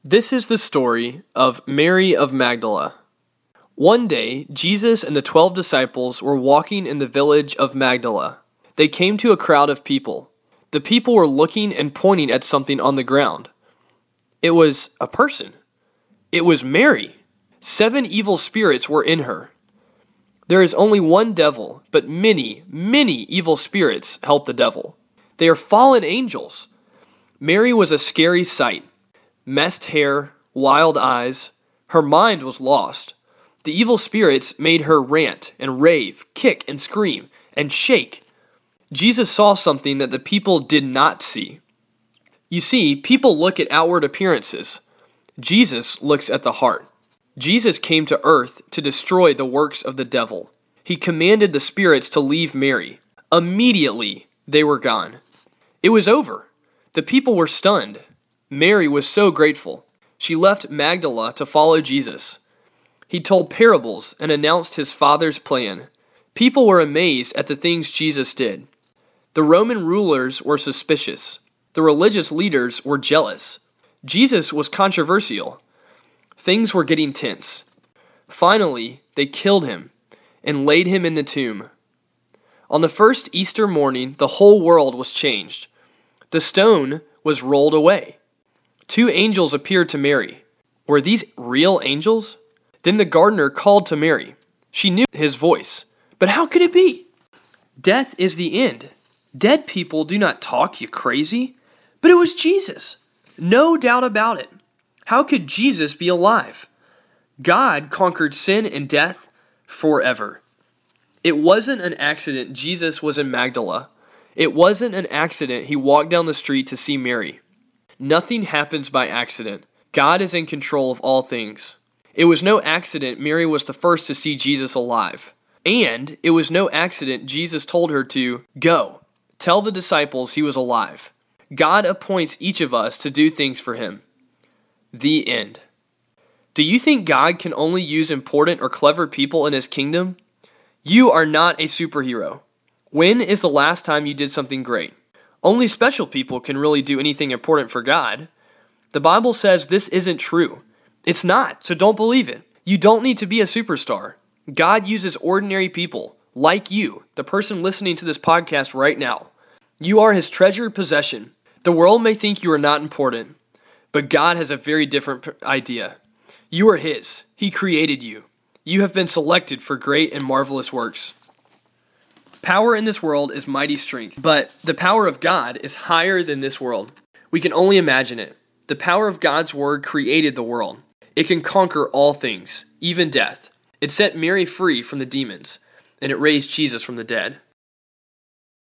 This is the story of Mary of Magdala. One day, Jesus and the 12 disciples were walking in the village of Magdala. They came to a crowd of people. The people were looking and pointing at something on the ground. It was a person. It was Mary. 7 evil spirits were in her. There is only one devil, but many, many evil spirits help the devil. They are fallen angels. Mary was a scary sight. Messed hair, wild eyes. Her mind was lost. The evil spirits made her rant and rave, kick and scream, and shake. Jesus saw something that the people did not see. You see, people look at outward appearances. Jesus looks at the heart. Jesus came to earth to destroy the works of the devil. He commanded the spirits to leave Mary. Immediately, they were gone. It was over. The people were stunned. Mary was so grateful. She left Magdala to follow Jesus. He told parables and announced his Father's plan. People were amazed at the things Jesus did. The Roman rulers were suspicious. The religious leaders were jealous. Jesus was controversial. Things were getting tense. Finally, they killed him and laid him in the tomb. On the first Easter morning, the whole world was changed. The stone was rolled away. 2 angels appeared to Mary. Were these real angels? Then the gardener called to Mary. She knew his voice. But how could it be? Death is the end. Dead people do not talk, you crazy. But it was Jesus. No doubt about it. How could Jesus be alive? God conquered sin and death forever. It wasn't an accident Jesus was in Magdala. It wasn't an accident he walked down the street to see Mary. Nothing happens by accident. God is in control of all things. It was no accident Mary was the first to see Jesus alive. And it was no accident Jesus told her to go. Tell the disciples he was alive. God appoints each of us to do things for him. The end. Do you think God can only use important or clever people in his kingdom? You are not a superhero. When is the last time you did something great? Only special people can really do anything important for God. The Bible says this isn't true. It's not, so don't believe it. You don't need to be a superstar. God uses ordinary people, like you, the person listening to this podcast right now. You are his treasured possession. The world may think you are not important, but God has a very different idea. You are his. He created you. You have been selected for great and marvelous works. Power in this world is mighty strength, but the power of God is higher than this world. We can only imagine it. The power of God's word created the world. It can conquer all things, even death. It set Mary free from the demons, and it raised Jesus from the dead.